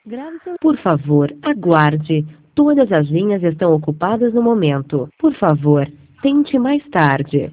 Por favor, aguarde. Todas as linhas estão ocupadas no momento. Por favor, tente mais tarde.